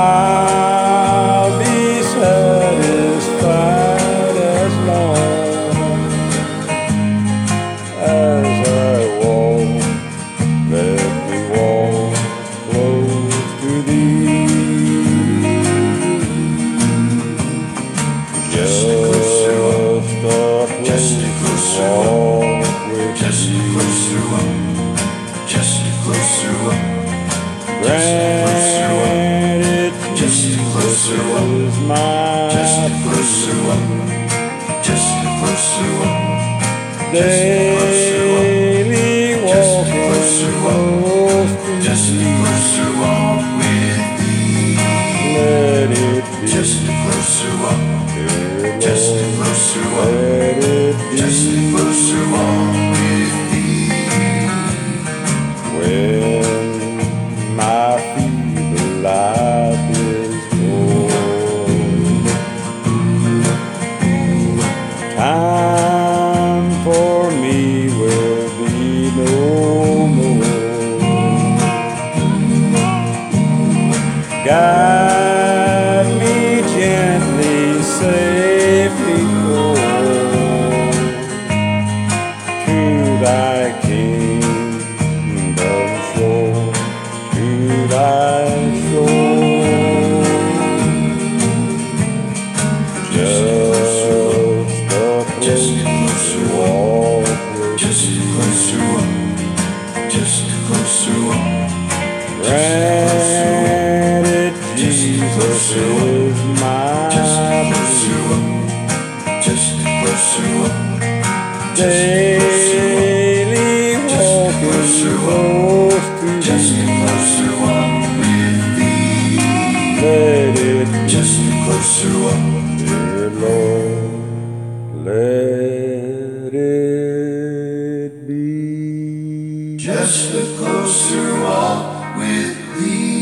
I'll be satisfied as long as I walk. Let me walk close to thee. Just a closer walk with thee. Granted, Jesus is my daily walking close to thee. Let it be, dear Lord, let it be. When my feeble life is o'er, time for me will be no more. Guide me gently, safely home to thy kingdom shore, to thy shore. Just a closer walk with thee. Granted, Jesus is my daily walking close to thee. Let it be, dear Lord, let it be. Just a closer walk with thee.